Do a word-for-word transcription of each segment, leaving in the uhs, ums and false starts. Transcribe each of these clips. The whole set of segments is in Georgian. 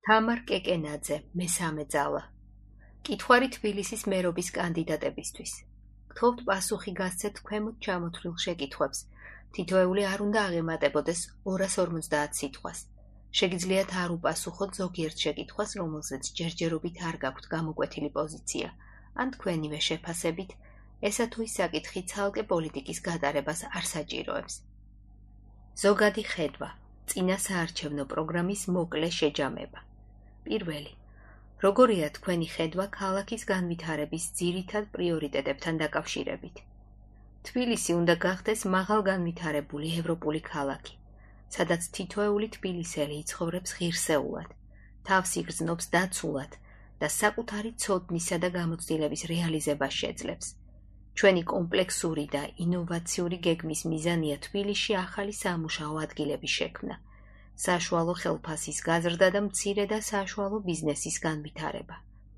თამარ კეკენაძე, მესამე ძალა. კითხვარი თბილისის მერობის კანდიდატებისთვის. გთხოვთ პასუხი გასცეთ ქვემოთ ჩამოთვლილ შეკითხვებს. თითოეული არ უნდა აღემატებოდეს ორას ორმოცდაათ სიტყვას. შეგიძლიათ არ უპასუხოთ ზოგიერთ შეკითხვას, რომელზეც ჯერჯერობით არ გაქვთ გამოკვეთილი პოზიცია, ან თქვენივე შეფასებით, ესა თუ ის საკითხი ცალკე პოლიტიკის გატარებას არ საჭიროებს. ზოგადი ხედვა, წინა საარჩევნო პროგრამის მოკლე შეჯამება. პირველი. როგორია თქვენი ხედვა ქალაქის განვითარების ძირითად პრიორიტეტებთან დაკავშირებით? თბილისი უნდა გახდეს მაღალგანვითარებული ევროპული ქალაქი, სადაც თითოეული თბილისელი იცხოვრებს ღირსეულად, თავს იგრძნობს დაცულად და საკუთარი ცოდნისა და გამოცდილების რეალიზებას შეძლებს. ჩვენი კომპლექსური და ინოვაციური გეგმის მიზანია თბილისში ახალი სამუშაო ადგილების შექმნა, საშუალო ხელფასის გაზრდა და მცირე და საშუალო ბიზნესის განვითარება.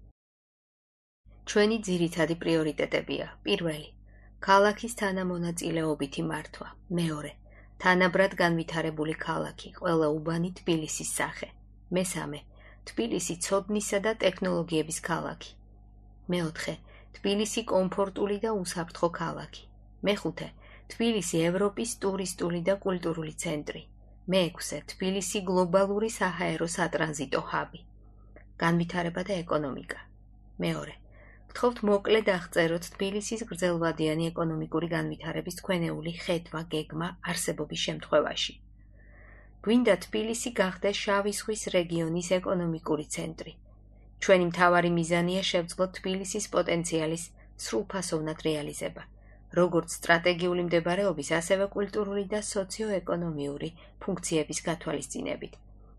ჩვენი ძირითადი პრიორიტეტებია: პირველი, ქალაქის თანამონაწილეობითი მართვა; მეორე, თანაბრად განვითარებული ქალაქი, ყველა უბანი თბილისის სახე; მესამე, თბილისი ცოდნისა და ტექნოლოგიების ქალაქი; მეოთხე, თბილისი კომფორტული და უსაფრთხო ქალაქი; მეხუთე, თბილისი ევროპის ტურისტული და კულტურული ცენტრი; მეექვსე, თბილისი გლობალური საჰაერო სატრანზიტო ჰაბი. განვითარება და ეკონომიკა. მეორე, გთხოვთ მოკლედ აღწეროთ თბილისის გრძელვადიანი ეკონომიკური განვითარების თქვენეული ხედვა, გეგმა არსებობის შემთხვევაში. გვინდა თბილისი გახდეს შავი ზღვის რეგიონის ეკონომიკური ცენტრი. ჩვენი მთავარი მიზანია შევძლოთ თბილისის პოტენციალის სრულფასოვნად რეალიზება, როგორც სტრატეგიული მდებარეობის, ასევე კულტურული და სოციო-ეკონომიური ფუნქციების გათვალისწინებით.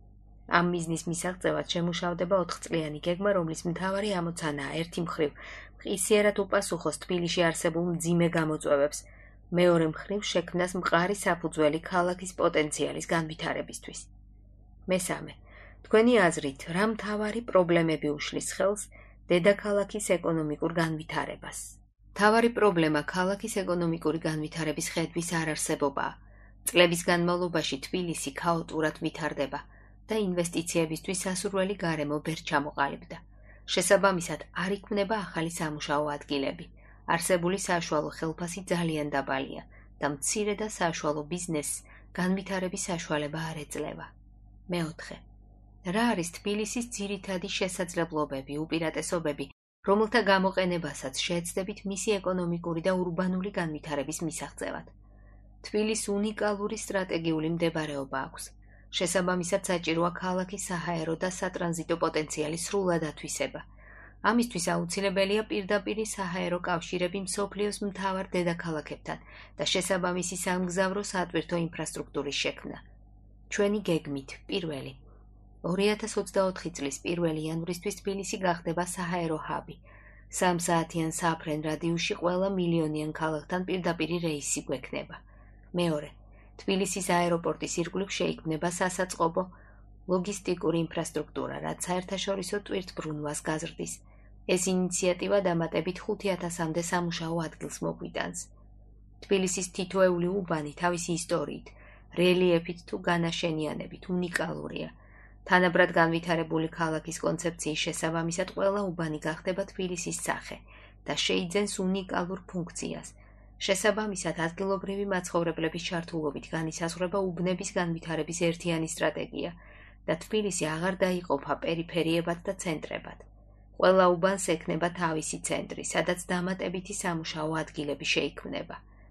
ამ მიზნის მისაღწევად შემუშავდება ოთხწლიანი გეგმა, რომლის მთავარი ამოცანაა ერთი მხრივ მყისიერად უპასუხოს თბილისში არსებულ მძიმე გამოწვევებს, მეორე მხრივ შექმნას მყარი საფუძველი ქალაქის პოტენციალის განვითარებისთვის. მესამე, თქვენი აზრით, რა მთავარი პრობლემები უშლის ხელს დედაქალაქის ეკონომიკურ განვითარებას? მთავარი პრობლემა ქალაქის ეკონომიკური განვითარების ხედვის არარსებობაა. წლების განმავლობაში თბილისი ქაოტურად ვითარდება და ინვესტიციებისთვის სასურველი გარემო ვერ ჩამოყალიბდა. შესაბამისად, არ იქმნება ახალი სამუშაო ადგილები. არსებული საშუალო ხელფასი ძალიან დაბალია და მცირე და საშუალო ბიზნესს განვითარების საშუალება არ ეძლევა. მეოთხე, რა არის თბილისის ძირითადი შესაძლებლობები, უპირატესობები, რომელთა გამოყენებასაც შეეცდებით მისი ეკონომიკური და ურბანული განვითარების მისაღწევად? თბილისს უნიკალური სტრატეგიული მდებარეობა აქვს. შესაბამისად, საჭიროა ქალაქის საჰაერო და სატრანზიტო პოტენციალის სრულად ათვისება. ამისთვის აუცილებელია პირდაპირი საჰაერო კავშირები მსოფლიოს მთავარ დედაქალაქებთან და შესაბამისი სამგზავრო სატვირთო ინფრასტრუქტურის შექმნა. ჩვენი გეგმით, პირველი, ორი ათას ოცდაოთხი წლის პირველი იანვრისთვის თბილისი გახდება საჰაერო ჰაბი. სამ საათიან საფრენ რადიუსში ყველა მილიონიან ქალაქთან პირდაპირი რეისი გვექნება. მეორე, თბილისის აეროპორტის ირგვლივ შეიქმნება სასაწყობო ლოგისტიკური ინფრასტრუქტურა, რაც საერთაშორისო ტვირთბრუნვას გაზრდის. ეს ინიციატივა დამატებით ხუთი ათასამდე სამუშაო ადგილს მოგვიტანს. თბილისის თითოეული უბანი თავისი ისტორიით, რელიეფით თუ განაშენიანებით უნიკალურია. თანაბრად განვითარებული ქალაქის კონცეფციის შესაბამისად ყველა უბანი გახდება თბილისის სახე და შეიძენს უნიკალურ ფუნქციას. შესაბამისად, ადგილობრივი მაცხოვრებლების ჩართულობით განისაზღვრება უბნების განვითარების ერთიანი სტრატეგია და თბილისი აღარ დაიყოფა პერიფერიებად და ცენტრებად. ყველა უბანს ექნება თავისი ცენტრი, სადაც დამატებითი სამუშაო ადგილები შეიქმნება.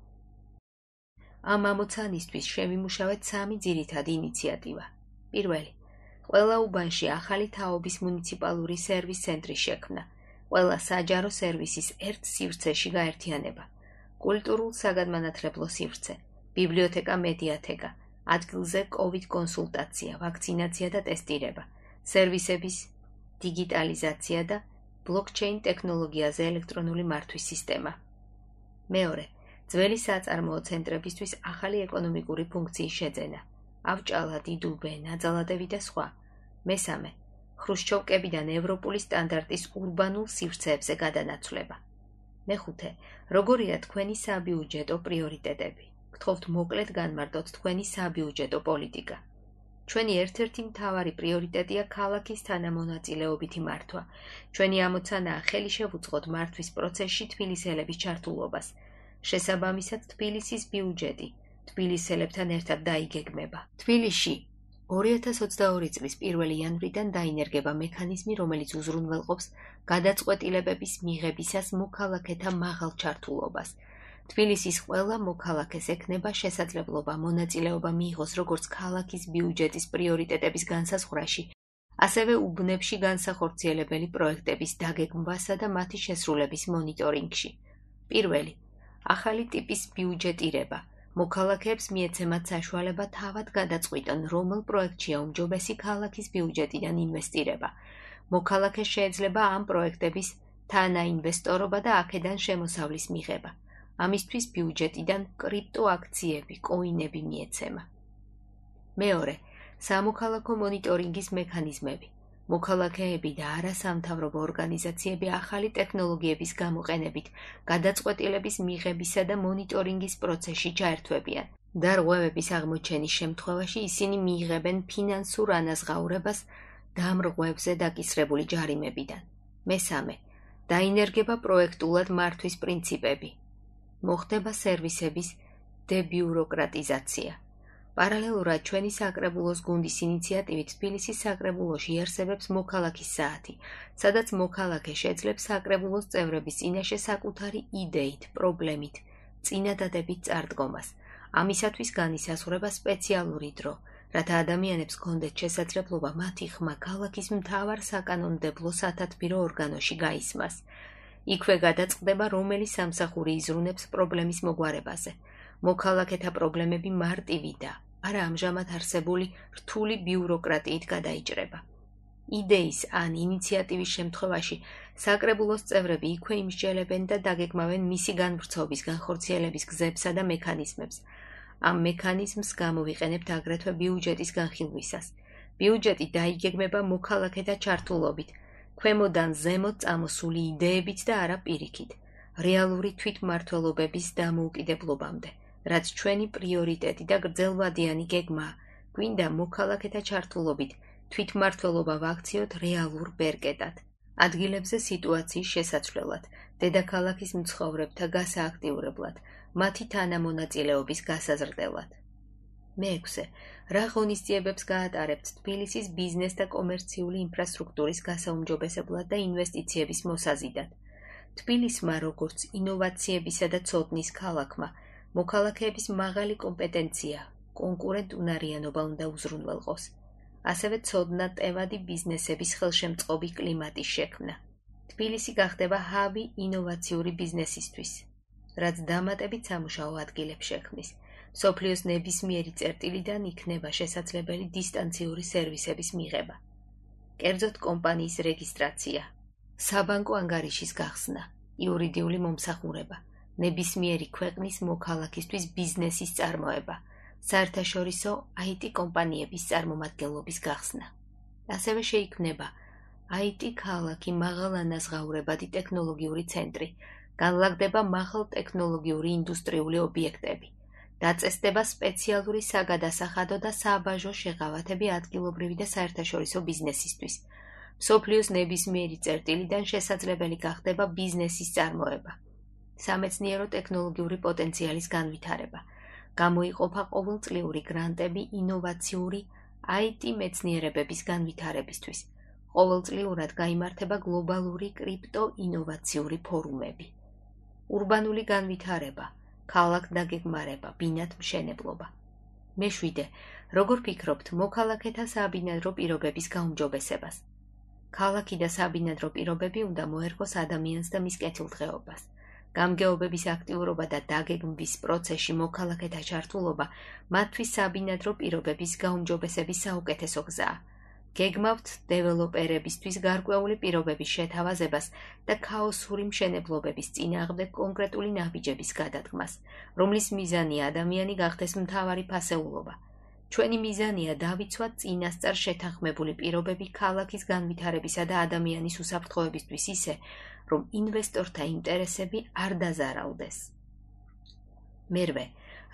ამ ამოცანისთვის შევიმუშავეთ სამი ძირითადი ინიციატივა. პირველი, ყველა უბანში ახალი თაობის მუნიციპალური სერვის ცენტრის შექმნა, ყველა საჯარო სერვისის ერთ სივრცეში გაერთიანება, კულტურულ საგანმანათლებლო სივრცე, ბიბლიოთეკა, მედიათეკა, ადგილზე კოვიდ კონსულტაცია, ვაქცინაცია და ტესტირება, სერვისების დიგიტალიზაცია და ბლოკჩეინ ტექნოლოგიაზე ელექტრონული მართვის სისტემა. მეორე, ძველი საწარმოო ცენტრებისთვის ახალი ეკონომიკური ფუნქციის შეძენა, ავჭალა, დიდუბე, ნაძალადევი და სხვა. მესამე, ხრუშჩოვკებიდან ევროპული სტანდარტის ურბანულ სივრცეებზე გადანაცვლება. მეხუთე, როგორია თქვენი საბიუჯეტო პრიორიტეტები? გთხოვთ მოკლედ განმარტოთ თქვენი საბიუჯეტო პოლიტიკა. ჩვენი ერთ-ერთი მთავარი პრიორიტეტია ქალაქის თანამონაწილეობითი მართვა. ჩვენი ამოცანაა ხელი შევუწყოთ მართვის პროცესში თბილისელების ჩართულობას. შესაბამისად, თბილისის ბიუჯეტი თბილისელებთან ერთად დაიგეგმება. თბილისში ორი ათას ოცდაორი წლის პირველი იანვრიდან დაინერგება მექანიზმი, რომელიც უზრუნველყოფს გადაწყვეტილებების მიღებისას მოქალაქეთა მაღალ ჩართულობას. თბილისის ყველა მოქალაქეს ექნება შესაძლებლობა მონაწილეობა მიიღოს როგორც ქალაქის ბიუჯეტის პრიორიტეტების განსაზღვრაში, ასევე უბნებში განსახორციელებელი პროექტების დაგეგმვასა და მათი შესრულების მონიტორინგში. პირველი, ახალი ტიპის ბიუჯეტირება. მოქალაქეებს მიეცემათ საშუალება თავად გადაწყვიტონ, რომელ პროექტშია უმჯობესი ქალაქის ბიუჯეტიდან ინვესტირება. მოქალაქეს შეეძლება ამ პროექტების თანაინვესტორობა და აქედან შემოსავლის მიღება. ამისთვის ბიუჯეტიდან კრიპტოაქციები, კოინები მიეცემა. მეორე, სამოქალაქო მონიტორინგის მექანიზმები. მოქალაქეები და არასამთავრობო ორგანიზაციები ახალი ტექნოლოგიების გამოყენებით გადაწყვეტილების მიღებისა და მონიტორინგის პროცესში ჩაერთვებიან. დარღვევების აღმოჩენის შემთხვევაში ისინი მიიღებენ ფინანსურ ანაზღაურებას დამრღვევზე დაკისრებული ჯარიმებიდან. მესამე, დაინერგება პროექტულად მართვის პრინციპები. მოხდება სერვისების დებიუროკრატიზაცია. პარალელურად ჩვენი საკრებულოს გუნდის ინიციატივით თბილისის საკრებულოში იარსებებს მოქალაქის საათი, სადაც მოქალაქე შეძლებს საკრებულოს წევრების წინაშე საკუთარი იდეით, პრობლემით, წინადადებით წარდგომას. ამისათვის განისაზღვრება სპეციალური დრო, რათა ადამიანებს ჰქონდეთ შესაძლებლობა მათი ხმა ქალაქის მთავარ საკანონმდებლო სათათბირო ორგანოში გაისმას. იქვე გადაწყდება, რომელი სამსახური იზრუნებს პრობლემის მოგვარებაზე. მოქალაქეთა პრობლემები მარტივი და არა ამჟამად არსებული რთული ბიუროკრატიით გადაიჭრება. იდეის ან ინიციატივის შემთხვევაში საკრებულოს წევრები იქვე იმსჯელებენ და დაგეგმავენ მისი განვრცობის, განხორციელების გზებსა და მექანიზმებს. ამ მექანიზმს გამოვიყენებთ აგრეთვე ბიუჯეტის განხილვისას. ბიუჯეტი დაიგეგმება მოქალაქეთა ჩართულობით, ქვემოდან ზემოთ წამოსული იდეებით და არა პირიქით, რეალური თვითმმართველობების დამოუკიდებლობამდე, რაც ჩვენი პრიორიტეტი და გრძელვადიანი გეგმაა, გვინდა მოქალაქეთა ჩართულობით თვითმმართველობა ვაქციოთ რეალურ ბერკეტად. ადგილებზე სიტუაციის შესაცვლელად, დედაქალაქის მცხოვრებთა გასააქტიურებლად, მათი თანამონაწილეობის გასაზრდელად. მეექვსე, რა ღონისძიებებს გაატარებთ თბილისის ბიზნეს და კომერციული ინფრასტრუქტურის გასაუმჯობესებლად და ინვესტიციების მოსაზიდად. თბილისმა როგორც ინოვაციებისა და ცოდნის ქალაქმა, მოქალაქეების მაღალი კომპეტენცია, კონკურენტუნარიანობა უნდა უზრუნველყოს. ასევე ცოდნატევადი ბიზნესების ხელშემწყობი კლიმატის შექმნა. თბილისი გახდება ჰაბი ინოვაციური ბიზნესისთვის, რაც დამატებით სამუშაო ადგილებს შექმნის. მსოფლიოს ნებისმიერი წერტილიდან იქნება შესაძლებელი დისტანციური სერვისების მიღება. კერძოდ კომპანიის რეგისტრაცია, საბანკო ანგარიშის გახსნა, იურიდიული მომსახურება, ნებისმიერი ქვეყნის მოქალაქისთვის ბიზნესის წარმოება, საერთაშორისო აი ტი კომპანიების წარმომადგენლობის გახსნა. ასევე შეიქმნება აი ტი ქალაქი მაღალანაზღაურებადი ტექნოლოგიური ცენტრი, განლაგდება მაღალ ტექნოლოგიური ინდუსტრიული ობიექტები. დაწესდება სპეციალური საგადასახადო და საბაჟო შეღავათები ადგილობრივი და საერთაშორისო ბიზნესისთვის. მსოფლიოს ნებისმიერი წერტილიდან შესაძლებელი გახდება ბიზნესის წარმოება. სამეცნიერო ტექნოლოგიური პოტენციალის განვითარება. გამოიყოფა ყოველწლიური გრანტები ინოვაციური აი ტი მეცნიერებების განვითარებისთვის. ყოველწლიურად გაიმართება გლობალური კრიპტო-ინოვაციური ფორუმები. ურბანული განვითარება, ქალაქ-დაგეგმარება, ბინათმშენებლობა. მეშვიდე, როგორ ფიქრობთ მოქალაქეთა საბინადრო პირობების გაუმჯობესებას? ქალაქი და საბინადრო პირობები უნდა მოერგოს ადამიანს და მის კეთილდღეობას. გამგეობების აქტიურობა და დაგეგმვის პროცესში მოქალაქეთა ჩართულობა მათთვის საბინადრო პირობების გაუმჯობესების საუკეთესო გზაა. გეგმავთ დეველოპერებისთვის გარკვეული პირობების შეთავაზებას და ქაოსური მშენებლობების წინააღმდეგ კონკრეტული ნაბიჯების გადადგმას, რომლის მიზანია ადამიანი გახდეს მთავარი ფასეულობა. ჩვენი მიზანია დავიცვათ წინასწარ შეთანხმებული პირობები ქალაქის განვითარებისა და ადამიანის უსაფრთხოებისთვის ისე, რომ ინვესტორთა ინტერესები არ დაზარალდეს. მერვე,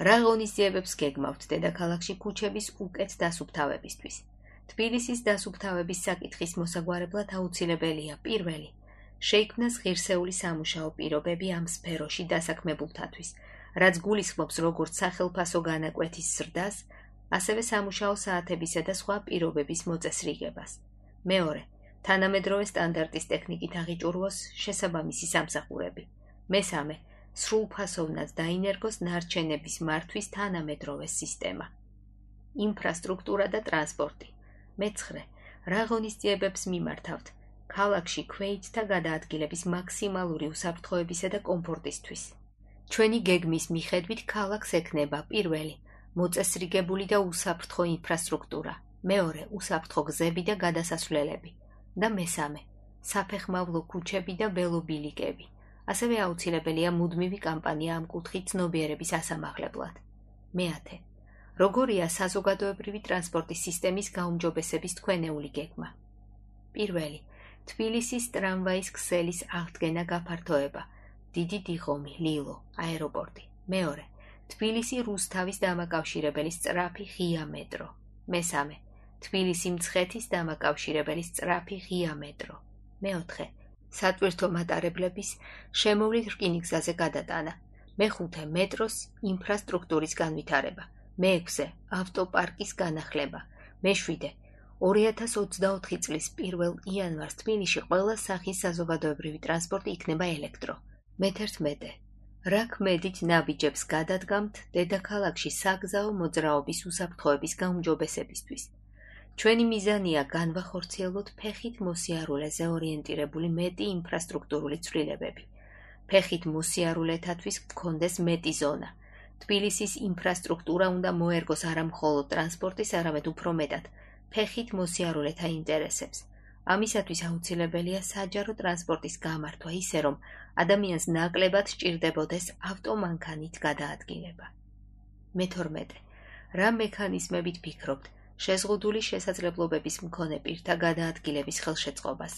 რა ღონისძიებებს გეგმავთ დედაქალაქში ქუჩების უკეთ დასუფთავებისთვის? თბილისის დასუფთავების საკითხის მოსაგვარებლად აუცილებელია პირველი, შეიქმნას ღირსეული სამუშაო პირობები ამ სფეროში დასაქმებულთათვის, რაც გულისხმობს როგორც სახელფასო განაკვეთის ზრდას, ასევე სამუშაო საათებისა და სხვა პირობების მოწესრიგებას. მეორე, თანამედროვე სტანდარტის ტექნიკით აღიჭურვოს შესაბამისი სამსახურები. მესამე, სრულფასოვნად დაინერგოს ნარჩენების მართვის თანამედროვე სისტემა. ინფრასტრუქტურა და ტრანსპორტი. მეცხრე, რა ღონისძიებებს მიმართავთ ქალაქში ქვეითთა გადაადგილების მაქსიმალური უსაფრთხოებისა და კომფორტისთვის. ჩვენი გეგმის მიხედვით ქალაქს ექნება პირველი, მოწესრიგებული და უსაფრთხო ინფრასტრუქტურა, მეორე, უსაფრთხო გზები და გადასასვლელები და მესამე, საფეხმავლო ქუჩები და ველობილიკები. ასევე აუცილებელია მუდმივი კამპანია ამ კუთხით ცნობიერების ასამაღლებლად. მეათე, როგორია საზოგადოებრივი ტრანსპორტის სისტემის გაუმჯობესების თქვენეული გეგმა? პირველი, თბილისის ტრამვაის ქსელის აღდგენა გაფართოება, დიდი დიღომი, ლილო, აეროპორტი. მეორე, თბილისი რუსთავის დამაკავშირებელი სწრაფი ღია მეტრო. მესამე, თბილისი მცხეთის დამაკავშირებელი სწრაფი ღია მეტრო. მეოთხე, სატვირთო მატარებლების შემოვლით რკინიგზაზე გადატანა. მეხუთე, მეტროს ინფრასტრუქტურის განვითარება. მეექვსე, ავტოპარკის განახლება. მეშვიდე, ორი ათას ოცდაოთხი წლის პირველ იანვარს თბილისში ყველა სახის საზოგადოებრივი ტრანსპორტი იქნება ელექტრო. მეთერთმეტე, რა ქმედით ნაბიჯებს გადადგამთ დედაქალაქში საგზაო მოძრაობის უსაფრთხოების გაუმჯობესებისთვის? ჩვენი მიზანია განვახორციელოთ ფეხით მოსიარულეზე ორიენტირებული მეტი ინფრასტრუქტურული ცვლილებები. ფეხით მოსიარულეთათვის გქონდეს მეტი ზონა. თბილისის ინფრასტრუქტურა უნდა მოერგოს არა მხოლოდ ტრანსპორტის, არამედ უფრო მეტად ფეხით მოსიარულეთა ინტერესებს. ამისათვის აუცილებელია საჯარო ტრანსპორტის გამართვა ისე, რომ ადამიანს ნაკლებად სჭირდებოდეს ავტომანქანით გადაადგილება. მეთორმეტე, რა მექანიზმებით ფიქრობთ შეზღუდული შესაძლებლობების მქონე პირთა გადაადგილების ხელშეწყობას?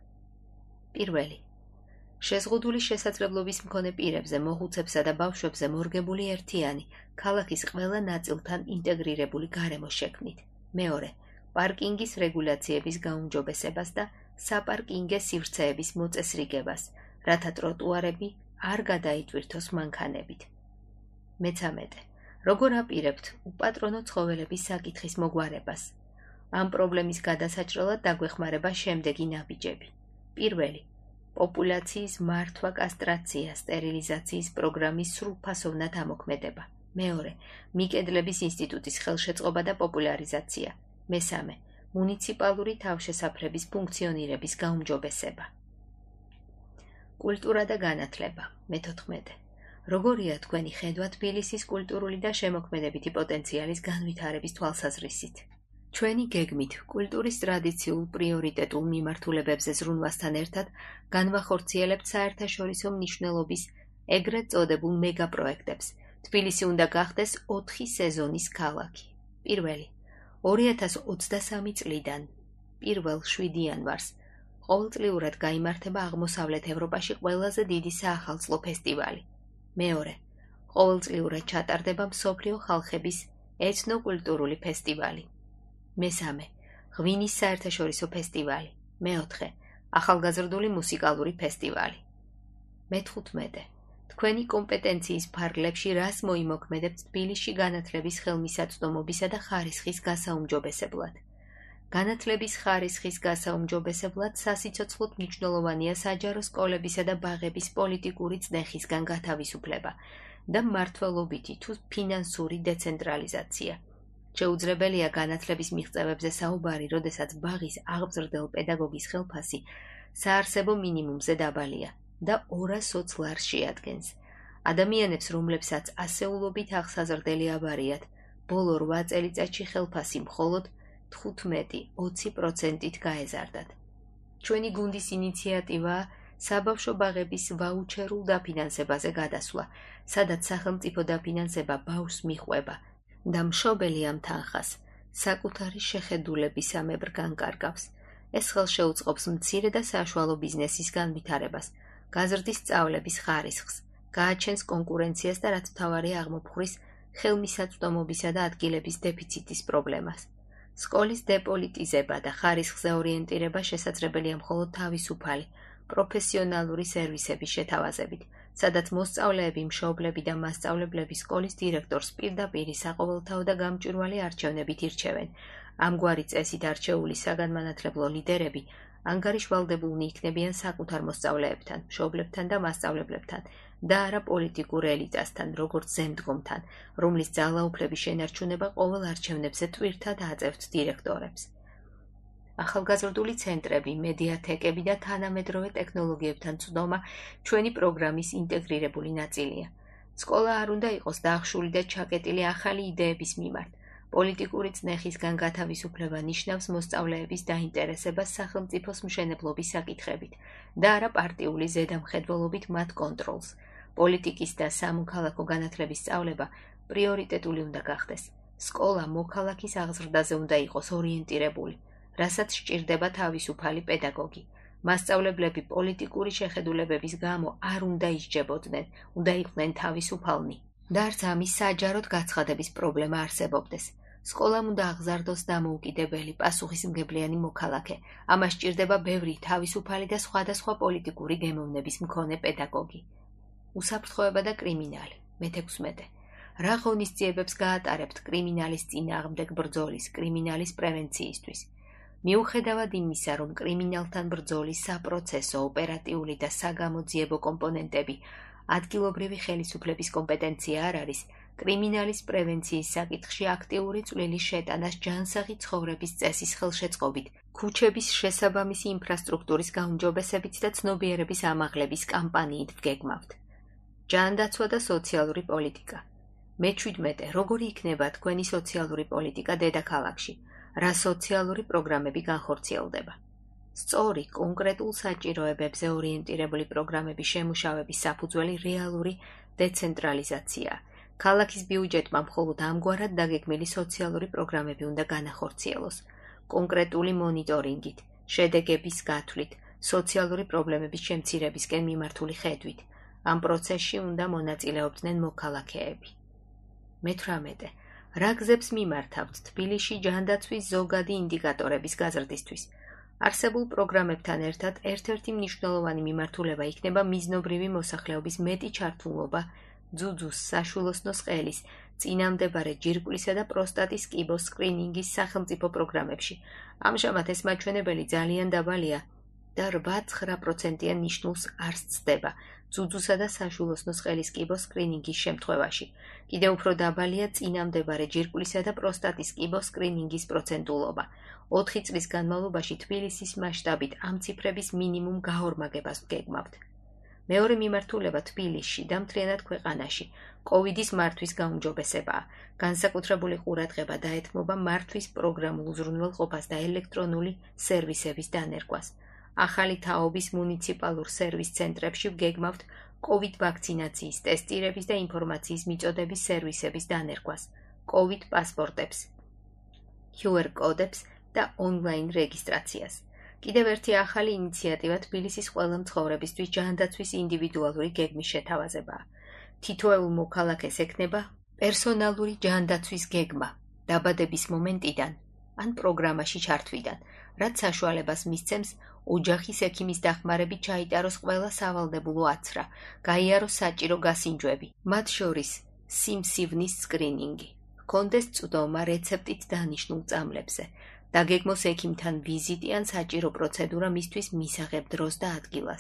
პირველი, შეზღუდული შესაძლებლობის მქონე პირებზე, მოხუცებსა და ბავშვებზე მორგებული ერთიანი, ქალაქის ყველა ნაწილთან ინტეგრირებული გარემო შექმნით. მეორე, პარკინგის რეგულაციების გაუმჯობესებას და საპარკინგე სივრცეების მოწესრიგებას, რათა ტროტუარები არ გადაიტვირთოს მანქანებით. მეცამეტე, როგორ აპირებთ უპატრონო ცხოველების საკითხის მოგვარებას? ამ პრობლემის გადასაჭრელად დაგვეხმარება შემდეგი ნაბიჯები. პირველი, პოპულაციის მართვა, კასტრაცია, სტერილიზაციის პროგრამის სრულფასოვნად ამოქმედება. მეორე, მიკედლების ინსტიტუტის ხელშეწყობა და პოპულარიზაცია. მესამე, მუნიციპალური თავშესაფრების ფუნქციონირების გაუმჯობესება. კულტურა და განათლება. მეთოთხმეტე, როგორია თქვენი ხედვა თბილისის კულტურული და შემოქმედებითი პოტენციალის განვითარების თვალსაზრისით? ჩვენი გეგმით კულტურის ტრადიციულ პრიორიტეტულ მიმართულებებზე ზრუნვასთან ერთად განვახორციელებთ საერთაშორისო მნიშვნელობის ეგრეთ წოდებულ მეგაპროექტებს. თბილისი უნდა გახდეს ოთხი სეზონის ქალაქი. პირველი, ორი ათას ოცდასამი წლიდან პირველ შვიდი იანვარს ყოველწლიურად გაიმართება აღმოსავლეთ ევროპაში ყველაზე დიდი საახალწლო ფესტივალი. მეორე, ყოველწლიურად ჩატარდება მსოფლიო ხალხების ეთნოკულტურული ფესტივალი. მესამე, ღვინის საერთაშორისო ფესტივალი. მეოთხე, ახალგაზრდული მუსიკალური ფესტივალი. მეთხუთმეტე, თქვენი კომპეტენციის ფარგლებში რას მოიმოქმედებთ თბილისში განათლების ხელმისაწვდომობისა და ხარისხის გასაუმჯობესებლად? განათლების ხარისხის გასაუმჯობესებლად სასიცოცხლოდ მნიშვნელოვანია საჯარო სკოლებისა და ბაღების პოლიტიკური წნეხისგან გათავისუფლება და მმართველობითი თუ ფინანსური დეცენტრალიზაცია. შეუძლებელია განათლების მიღწევებზე საუბარი, როდესაც ბაღის აღზრდელ პედაგოგის ხელფასი საარსებო მინიმუმზე დაბალია და ორასოც ლარს შეადგენს. ადამიანებს, რომლებსაც ასეულობით აღსაზრდელი აბარიათ, ბოლო რვა წელიწადში ხელფასი მხოლოდ თხუთმეტი ოცი პროცენტით გაეზარდათ. ჩვენი გუნდის ინიციატივაა საბავშვო ბაღების ვაუჩერულ დაფინანსებაზე გადასვლა, სადაც სახელმწიფო დაფინანსება ბავშვს მიჰყვება და მშობელი ამ თანხას საკუთარი შეხედულებისამებრ განკარგავს. ეს ხელშეუწყობს მცირე და საშუალო ბიზნესის განვითარებას, გაზრდის სწავლების ხარისხს, გააჩენს კონკურენციას და რაც მთავარია აღმოფხვრის ხელმისაწვდომობისა და ადგილების დეფიციტის პრობლემას. სკოლის დეპოლიტიზება და ხარისხზე ორიენტირება შესაძლებელია მხოლოდ თავისუფალი, პროფესიონალური სერვისების შეთავაზებით, სადაც მოსწავლეები, მშობლები და მასწავლებლები სკოლის დირექტორს პირდაპირ საყოველთაო და გამჭვირვალე არჩევნებით ირჩევენ. ამგვარი წესით არჩეული საგანმანათლებლო ლიდერები ანგარიშვალდებულნი იქნებიან საკუთარ მოსწავლეებთან, მშობლებთან და მასწავლებლებთან და არა პოლიტიკურ ელიტასთან, როგორც ზემდგომთან, რომლის ძალაუფლების შენარჩუნება ყოველ არჩევნებზე ტვირთად აწევთ დირექტორებს. ახალგაზრდული ცენტრები, მედიათეკები და თანამედროვე ტექნოლოგიებთან წვდომა ჩვენი პროგრამის ინტეგრირებული ნაწილია. სკოლა არ უნდა იყოს დაახშული და ჩაკეტილი ახალი იდეების მიმართ. პოლიტიკური წნეხისგან გათავისუფლება ნიშნავს მოსწავლეების დაინტერესებას სახელმწიფოს მშენებლობის საკითხებით და არა პარტიული ზედამხედველობით მათ კონტროლს. პოლიტიკის და სამოქალაქო განათლების სწავლება პრიორიტეტული უნდა გახდეს. სკოლა მოქალაქის აღზრდაზე უნდა იყოს ორიენტირებული, რასაც სჭირდება თავისუფალი პედაგოგი. მასწავლებლები პოლიტიკური შეხედულებების გამო არ უნდა ისჯებოდნენ, უნდა იყვნენ თავისუფალნი. და არც ამის საჯაროდ გაცხადების პრობლემა არსებობდეს. სკოლამ უნდა აღზარდოს დამოუკიდებელი, პასუხისმგებლიანი მოქალაქე. ამას სჭირდება ბევრი თავისუფალი და სხვადასხვა პოლიტიკური გემოვნების მქონე პედაგოგი. უსაფრთხოება და კრიმინალი. მეთექვსმეტე. რა ღონისძიებებს გაატარებთ კრიმინალის წინააღმდეგ ბრძოლის, კრიმინალის პრევენციისთვის? მიუხედავად იმისა, რომ კრიმინალთან ბრძოლის საპროცესო, ოპერატიული და საგამოძიებო კომპონენტები ადგილობრივი ხელისუფლების კომპეტენცია არ არის, კრიმინალის პრევენციის საკითხში აქტიური წვლილი შეტანას ჯანსაღი ცხოვრების წესის ხელშეწყობით, ქუჩების შესაბამისი ინფრასტრუქტურის გაუმჯობესებით და ცნობიერების ამაღლების კამპანიით ვგეგმავთ. ჯანდაცვა და სოციალური პოლიტიკა. მეჩვიდმეტე. როგორი იქნება თქვენი სოციალური პოლიტიკა დედაქალაქში? რა სოციალური პროგრამები განხორციელდება? სწორი, კონკრეტულ საჭიროებებზე ორიენტირებული პროგრამების შემუშავების საფუძველი რეალური დეცენტრალიზაციაა. ქალაქის ბიუჯეტმა მხოლოდ ამგვარად დაგეგმილი სოციალური პროგრამები უნდა განახორციელოს. კონკრეტული მონიტორინგით, შედეგების გათვლით, სოციალური პრობლემების შემცირებისკენ მიმართული ხედვით. ამ პროცესში უნდა მონაწილეობდნენ მოქალაქეები. მეთვრამეტე. რა გზებს მიმართავთ თბილისში ჯანდაცვის ზოგადი ინდიკატორების გაზრდისთვის? არსებულ პროგრამებთან ერთად ერთ-ერთი მნიშვნელოვანი მიმართულება იქნება მიზნობრივი მოსახლეობის მეტი ჩართულობა ძუძუს, საშვილოსნოს ყელის, წინამდებარე ჯირკვლისა და პროსტატის კიბოს სკრინინგის სახელმწიფო პროგრამებში. ამჟამად ეს მაჩვენებელი ძალიან დაბალია და რვა-ცხრა პროცენტიან ნიშნულს არ სცდება ძუძუსა და საშვილოსნოს ყელის კიბოს სკრინინგის შემთხვევაში. კიდევ უფრო დაბალია წინამდებარე ჯირკვლისა და პროსტატის კიბოს სკრინინგის პროცენტულობა. ოთხი წლის განმავლობაში თბილისის მასშტაბით ამ ციფრების მინიმუმ გაორმაგებას ვგეგმავთ. მეორე მიმართულება თბილისში და მთლიანად ქვეყანაში კოვიდის მართვის გაუმჯობესებაა. განსაკუთრებული ყურადღება დაეთმობა მართვის პროგრამულ უზრუნველყოფას და ელექტრონული სერვისების დანერგვას. ახალი თაობის მუნიციპალურ სერვის ცენტრებში ვგეგმავთ კოვიდ ვაქცინაციის, ტესტირების და ინფორმაციის მიწოდების სერვისების დანერგვას, კოვიდ პასპორტებს, კიუ არ კოდებს და ონლაინ რეგისტრაციას. კიდევ ერთი ახალი ინიციატივა თბილისის ყველა მცხოვრებისთვის ჯანდაცვის ინდივიდუალური გეგმის შეთავაზებაა. თითოეულ მოქალაქეს ექნება პერსონალური ჯანდაცვის გეგმა დაბადების მომენტიდან ან პროგრამაში ჩართვიდან, რაც საშუალებას მისცემს ოჯახის ექიმის დახმარებით ჩაიტაროს ყველა სავალდებულო აცრა, გაიაროს საჭირო გასინჯვები, მათ შორის სიმსივნის სკრინინგი, ჰქონდეს წვდომა რეცეპტით დანიშნულ წამლებზე, დაგეგმოს ექიმთან ვიზიტი ან საჭირო პროცედურა მისთვის მისაღებ დროს და ადგილას.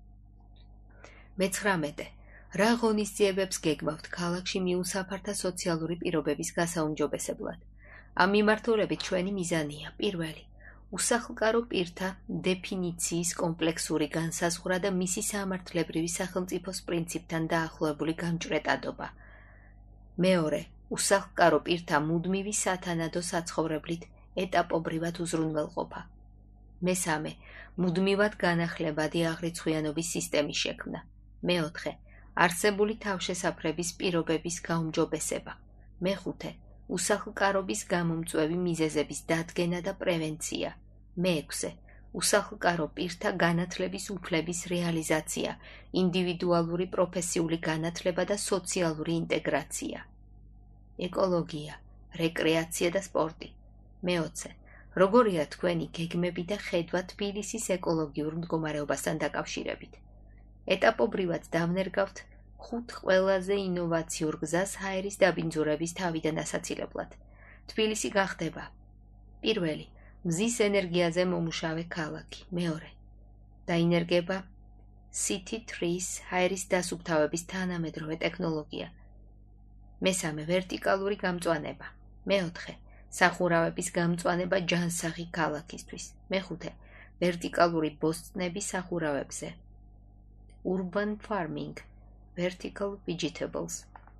მეცხრამეტე. რა ღონისძიებებს გეგმავთ ქალაქში მიუსაფართა სოციალური პირობების გასაუმჯობესებლად? ამ მიმართულებით ჩვენი მიზანია პირველი. უსახლკარო პირთა დეფინიციის კომპლექსური განსაზღვრა და მისი სამართლებრივი სახელმწიფოს პრინციპთან დაახლოებული გამჭვრეტადობა. მეორე. უსახლკარო პირთა მუდმივი სათანადო საცხოვრებლით ეტაპობრივად უზრუნველყოფა. მესამე. მუდმივად განახლებადი აღრიცხვიანობის სისტემის შექმნა. მეოთხე. არსებული თავშესაფრების პირობების გაუმჯობესება. მეხუთე. უსახლკარობის გამომწვევი მიზეზების დადგენა და პრევენცია. მეექვსე. უსახლკარო პირთა განათლების უფლების რეალიზაცია, ინდივიდუალური პროფესიული განათლება და სოციალური ინტეგრაცია. ეკოლოგია, რეკრეაცია და სპორტი. მეოცე. როგორია თქვენი გეგმები და ხედვა თბილისის ეკოლოგიურ მდგომარეობასთან დაკავშირებით? ეტაპობრივად დავნერგავთ ხუთ ყველაზე ინოვაციურ გზას ჰაერის დაბინძურების თავიდან ასაცილებლად. თბილისი გახდება: პირველი, მზის ენერგიაზე მომუშავე ქალაქი. მეორე, დაინერგება City Trees ჰაერის დასუფთავების თანამედროვე ტექნოლოგია. მესამე, ვერტიკალური გამწვანება. მეოთხე, სახურავების გამწვანება ჯანსაღი ქალაქისთვის. მეხუთე, ვერტიკალური ბოსტნები სახურავებზე. Urban farming, vertical vegetables.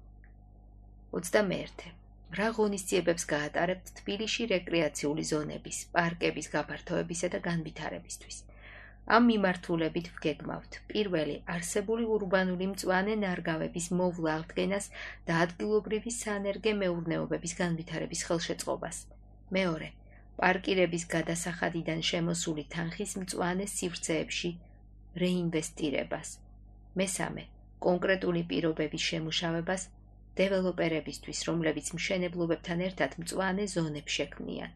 ოცდამეერთე. რა ღონისძიებებს გაატარებთ თბილისში რეკრეაციული ზონების, პარკების გაფართოებისა და განვითარებისთვის? ამ მიმართულებით ვგეგმავთ: პირველი, არსებული ურბანული მწვანე ნარგავების მოვლა აღდგენას და ადგილობრივი სანერგე მეურნეობების განვითარების ხელშეწყობას. მეორე, პარკირების გადასახადიდან შემოსული თანხის მწვანე სივრცეებში რეინვესტირებას. მესამე, კონკრეტული პირობების შემუშავებას დეველოპერებისთვის, რომლებიც მშენებლობებთან ერთად მწვანე ზონებს შექმნიან.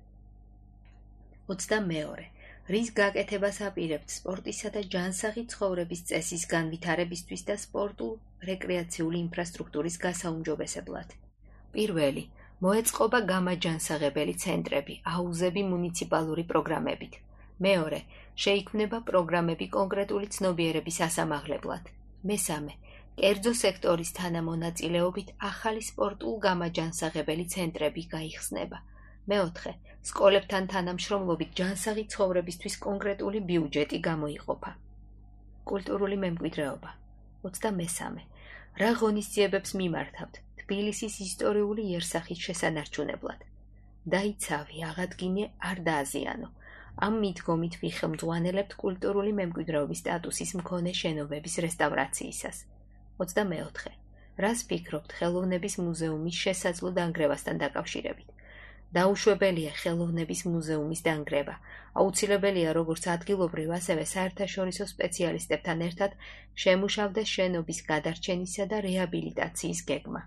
ოცდამეორე. რის გაკეთებას აპირებთ სპორტისა და ჯანსაღი ცხოვრების წესის განვითარებისთვის და სპორტულ-რეკრეაციული ინფრასტრუქტურის გასაუმჯობესებლად? პირველი, მოეწყობა გამაჯანსაღებელი ცენტრები, აუზები მუნიციპალური პროგრამებით. მეორე, შეიქმნება პროგრამები კონკრეტული ცნობიერების ასამაღლებლად. მესამე, კერძო სექტორის თანამონაწილეობით ახალი სპორტულ-გამაჯანსაღებელი ცენტრები გაიხსნება. მეოთხე, სკოლებთან თანამშრომლობით ჯანსაღი ცხოვრებისთვის კონკრეტული ბიუჯეტი გამოიყოფა. კულტურული მემკვიდრეობა. ოცდამესამე. რა ღონისძიებებს მიმართავთ თბილისის ისტორიული იერსახის შესანარჩუნებლად? დაიცავი, აღადგინე, არ დააზიანო. ამ მიდგომით ვიხელმძღვანელებთ კულტურული მემკვიდრეობის სტატუსის მქონე შენობების რესტავრაციისას. ოცდამეოთხე. რას ფიქრობთ ხელოვნების მუზეუმის შესაძლო დანგრევასთან დაკავშირებით? დაუშვებელია ხელოვნების მუზეუმის დანგრევა. აუცილებელია როგორც ადგილობრივ, ასევე საერთაშორისო სპეციალისტებთან ერთად შემუშავდეს შენობის გადარჩენისა და რეაბილიტაციის გეგმა.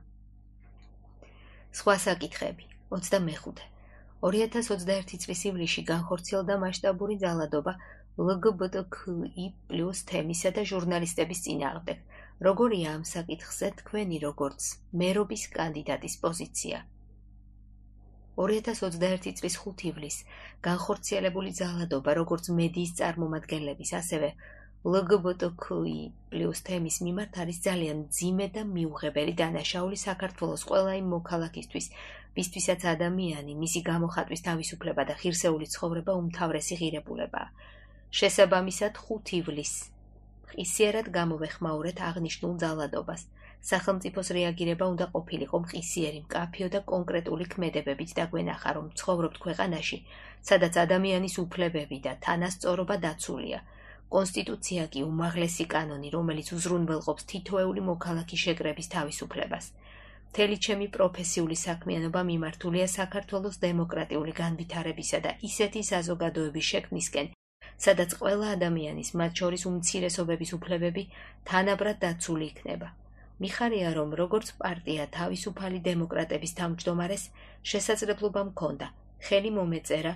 სხვა საკითხები. ოცდამეხუთე. ორი ათას ოცდაერთი წლის ივლისში განხორციელდა მასშტაბური ძალადობა ლგბტქი პლუს თემისა და ჟურნალისტების წინააღმდეგ. როგორია ამ საკითხზე თქვენი როგორც მერობის კანდიდატის პოზიცია? ორი ათას ოცდაერთი წლის ხუთი ივლისს განხორციელებული ძალადობა როგორც მედიის წარმომადგენლების, ასევე ლგბტქი პლუს თემის მიმართ არის ძალიან მძიმე და მიუღებელი დანაშაული საქართველოს ყველა იმ მოქალაქისთვის, ვისთვისაც ადამიანი, მისი გამოხატვის თავისუფლება და ღირსეული ცხოვრება უმთავრესი ღირებულებაა. შესაბამისად, ხუთი ივლისს მყისიერად გამოვეხმაურეთ აღნიშნულ ძალადობას. სახელმწიფოს რეაგირება უნდა ყოფილიყო მყისიერი, მკაფიო და კონკრეტული ქმედებებით დაგვენახა, რომ ცხოვრობთ ქვეყანაში, სადაც ადამიანის უფლებები და თანასწორობა დაცულია. კონსტიტუცია კი უმაღლესი კანონი, რომელიც უზრუნველყოფს თითოეული მოქალაქის შეკრების თავისუფლებას. მთელი ჩემი პროფესიული საქმიანობა მიმართულია საქართველოს დემოკრატიული განვითარებისა და ისეთი საზოგადოების შექმნისკენ, სადაც ყველა ადამიანის, მათ შორის უმცირესობების უფლებები თანაბრად დაცული იქნება. მიხარია, რომ როგორც პარტია თავისუფალი დემოკრატების თავმჯდომარეს შესაძლებლობა მქონდა ხელი მომეწერა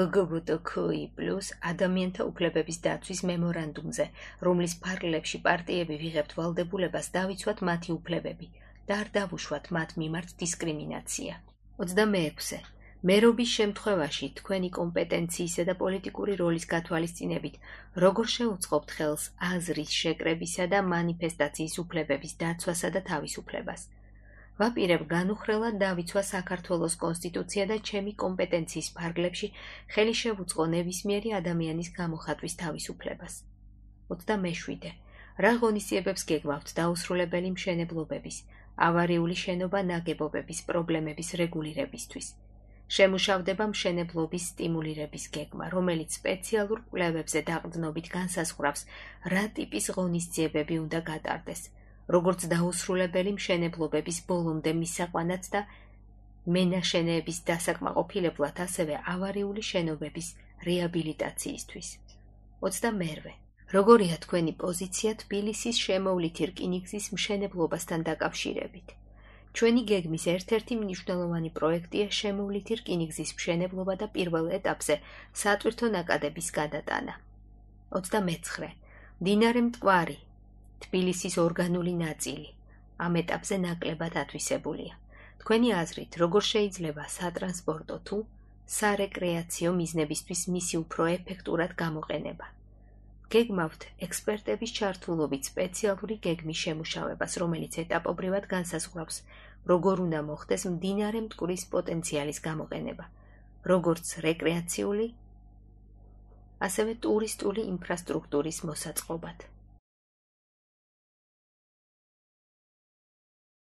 ლგბტქი პლუს ადამიანთა უფლებების დაცვის მემორანდუმზე, რომლის ფარგლებში პარტიები ვიღებთ ვალდებულებას დავიცვათ მათი უფლებები და არ დავუშვათ მათ მიმართ დისკრიმინაცია. ოცდამეექვსე. მერობის შემთხვევაში თქვენი კომპეტენციისა და პოლიტიკური როლის გათვალისწინებით როგორ შეუწყობთ ხელს აზრის შეკრებისა და მანიფესტაციის უფლებების დაცვასა და თავისუფლებას? ვაპირებ განუხრელად დავიცვა საქართველოს კონსტიტუცია და ჩემი კომპეტენციის ფარგლებში ხელი შევუწყო ნებისმიერი ადამიანის გამოხატვის თავისუფლებას. ოცდამეშვიდე. რა ღონისძიებებს გეგმავთ დაუსრულებელი მშენებლობების, ავარიული შენობა ნაგებობების პრობლემების რეგულირებისთვის? შემუშავდება მშენებლობის სტიმულირების გეგმა, რომელიც სპეციალურ კვლევებზე დაყრდნობით განსაზღვრავს, რა ტიპის ღონისძიებები უნდა გატარდეს, როგორც დაუსრულებელი მშენებლობების ბოლომდე მისაყვანად და მენაშენეების დასაკმაყოფილებლად, ასევე ავარიული შენობების რეაბილიტაციისთვის. ოცდამერვე. როგორია თქვენი პოზიცია თბილისის შემოვლითი რკინიგზის მშენებლობასთან დაკავშირებით? ჩვენი გეგმის ერთ-ერთი მნიშვნელოვანი პროექტია შემოვლითი რკინიგზის მშენებლობა და პირველ ეტაპზე სატვირთო ნაკადების გადატანა. ოცდამეცხრე. მდინარე მტკვარი, თბილისის ორგანული ნაწილი. ამ ეტაპზე ნაკლებად ათვისებულია. თქვენი აზრით, როგორ შეიძლება სატრანსპორტო თუ სარეკრეაციო მიზნებისთვის მისი უფრო ეფექტურად გამოყენება? გეგმავთ ექსპერტების ჩართულობით სპეციალური გეგმის შემუშავებას, რომელიც ეტაპობრივად განსაზღვრავს, როგორ უნდა მოხდეს მდინარე მტკვრის პოტენციალის გამოყენება, როგორც რეკრეაციული, ასევე ტურისტული ინფრასტრუქტურის მოსაწყობად.